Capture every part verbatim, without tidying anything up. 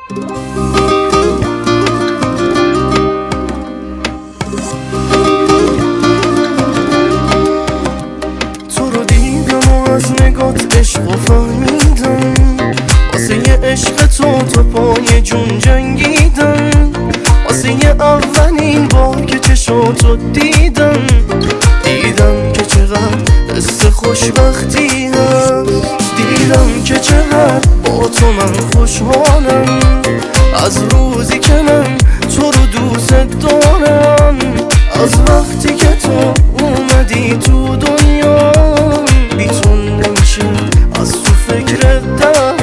تو رو دیدم و از نگات عشق و فهمیدم، واسه یه عشق تو تو پای جون جنگیدم، واسه یه اولین بار که چشاتو دیدم، دیدم که چقدر حس خوشبختی هست، دیدم که چقدر با تو من خوشحالم، از روزی که من تو رو دوست دارم، از وقتی که تو اومدی تو دنیا، بی تو نمیشه از تو فکرت دارم،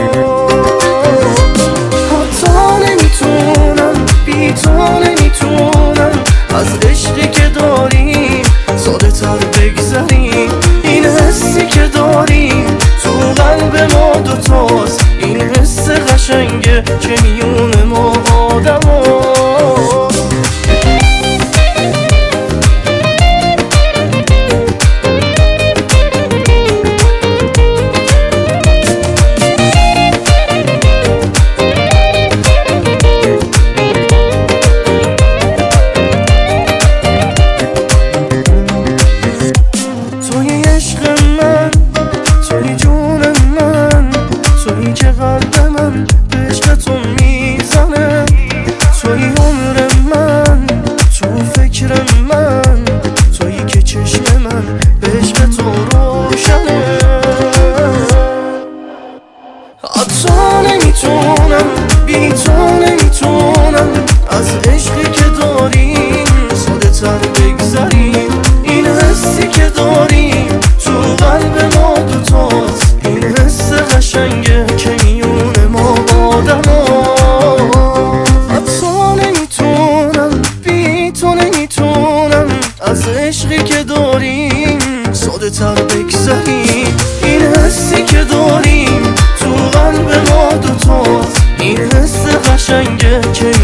حتی نمیتونم بی تو نمیتونم از عشقی که داریم ساده تر بگذریم، این حسی که داریم تو قلب ما دوتاست، این حس قشنگه که میون ما آدم هاست. توی عشق من، توی جون من، توی که قلب من به عشق تو میزنه، توی عمر من، تو فکر من، توی که چشم من به عشق تو روشنه، حتی نمیتونم بی تو نمیتونم از عشقی که داریم ساده تر بگذریم، این حسی که داریم تو قلب ما دوتاست، این حس قشنگه که میون ما آدم هاست، حتی نمیتونم بی تو نمیتونم از عشقی که داریم ساده تر بگذریم، این حسی که داریم تو قلب ما دوتاست، این حس قشنگه که